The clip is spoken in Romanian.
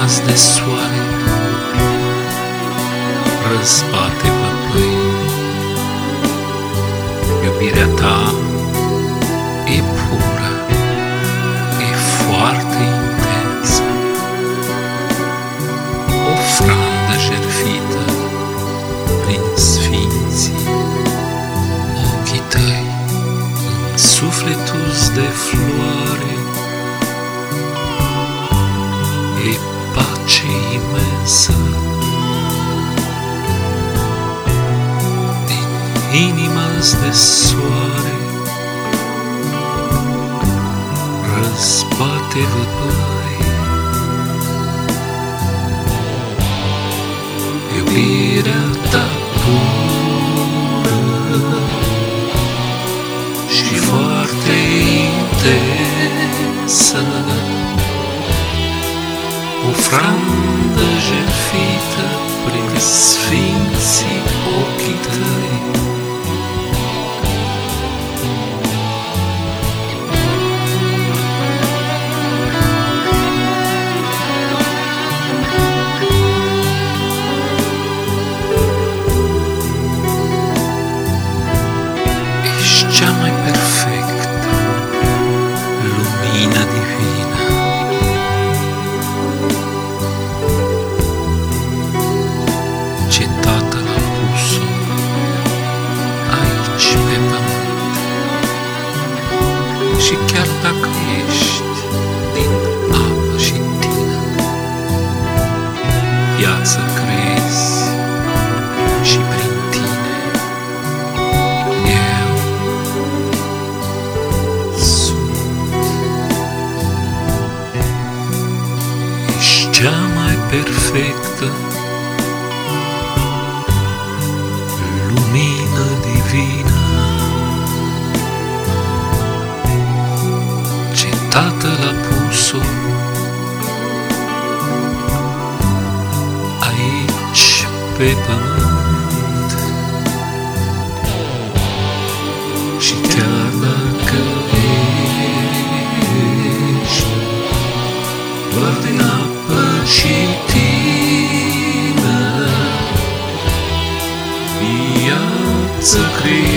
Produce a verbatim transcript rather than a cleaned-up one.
inimas de soare, răzbate văpăi. Iubirea ta e pură, e foarte intensă, ofrandă jertfită prin sfinții. Ochii tăi în sufletul-ți de floare, e pace imensă din inima-ți de soare, răzbate văpăi. Iubirea ta pură și foarte intensă, ofrandă jertfită prin sfinții ochii tăi. Ești cea mai perfectă lumină divină, ce Tatăl a pus-o aici pe pământ. Și chiar dacă ești din apă și tină, viață crezi și prin tine eu sunt. Ești cea mai perfectă lumină divină, ce Tatăl a pus-o aici pe pământ. Și chiar dacă ești doar din apă și tină, viață crezi